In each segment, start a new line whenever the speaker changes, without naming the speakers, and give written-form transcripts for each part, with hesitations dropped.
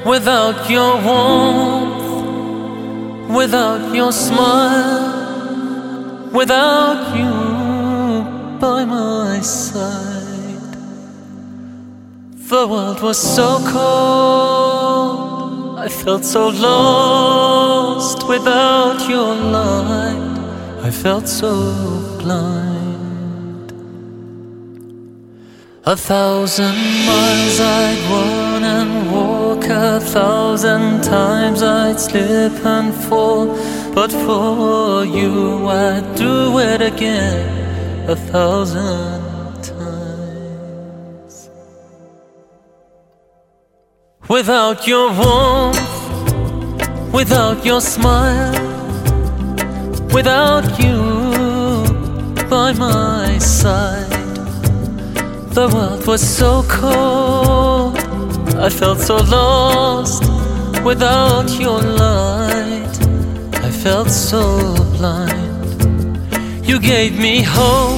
Without your warmth, without your smile, without you by my side, the world was so cold, I felt so lost. Without your light, I felt so blind. 1,000 miles I'd run and walk, 1,000 times I'd slip and fall, but for you I'd do it again 1,000 times. Without your warmth, without your smile, without you by my side, the world was so cold, I felt so lost. Without your light, I felt so blind. You gave me hope,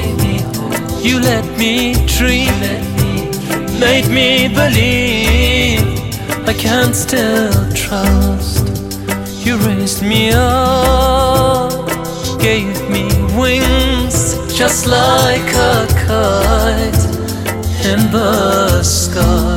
you let me dream, made me believe I can still trust. You raised me up, gave me wings, just like a kite in the sky.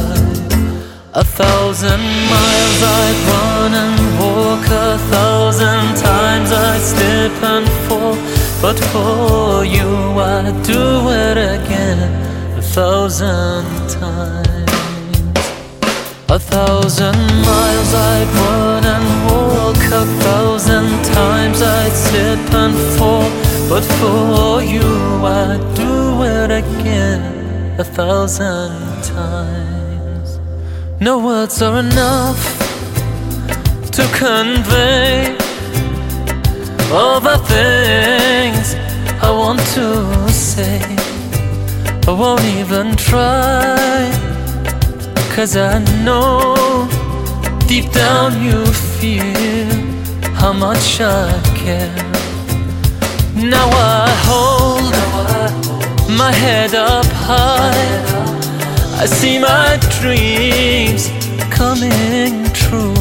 1,000 miles I'd run and walk, 1,000 times I'd slip and fall, but for you I'd do it again 1,000 times. 1,000 miles I'd run and walk, 1,000 times I'd slip and fall, but for you I'd do it again 1,000 times. No words are enough to convey all the things I want to say. I won't even try, 'cause I know deep down you feel how much I care. Now I hold my head up high, I see my dreams coming true.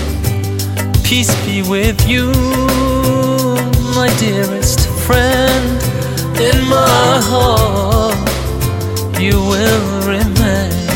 Peace be with you, my dearest friend. In my heart you will remain.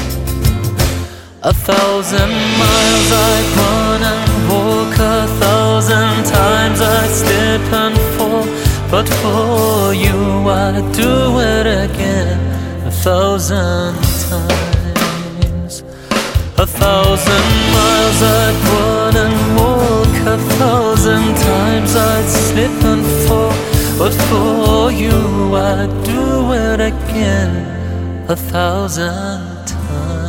1,000 miles I'd run and walk, 1,000 times I'd slip and fall, but for you I'd do it again 1,000 times. 1,000 miles I'd run and walk, 1,000 times I'd slip and fall, but for you I'd do it again 1,000 times.